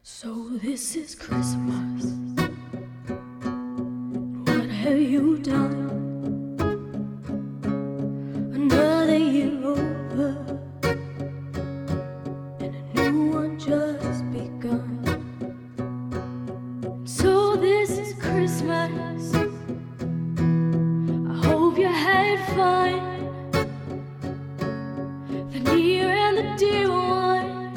So this is Christmas. What have you done? Another year over, and a new one just begun. So this is Christmas. I hope you had fun. The near and the dear one,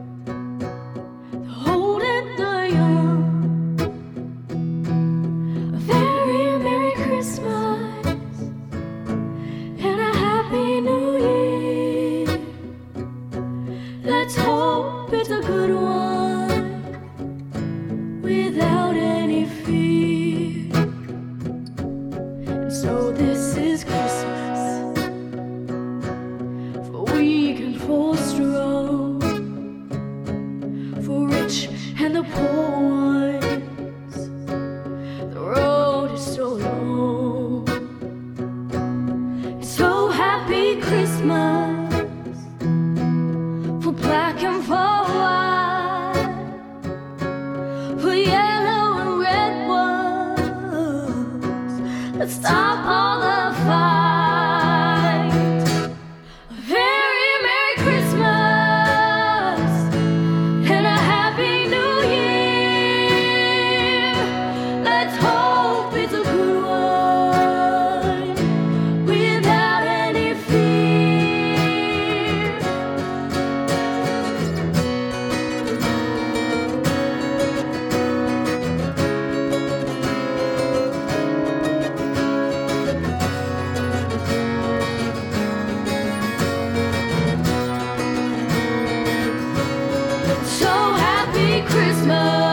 the old and the young. A very Merry Christmas and a Happy New Year. Let's hope it's a good one without any fear. And so this is Christmas, for weak and for strong, for rich and the poor ones. The road is so long. So happy Christmas for black and for white, for yellow and red ones. Let's stop all the fight. A very Merry Christmas and a Happy New Year. Let's hope it's a good one without any fear. So happy Christmas.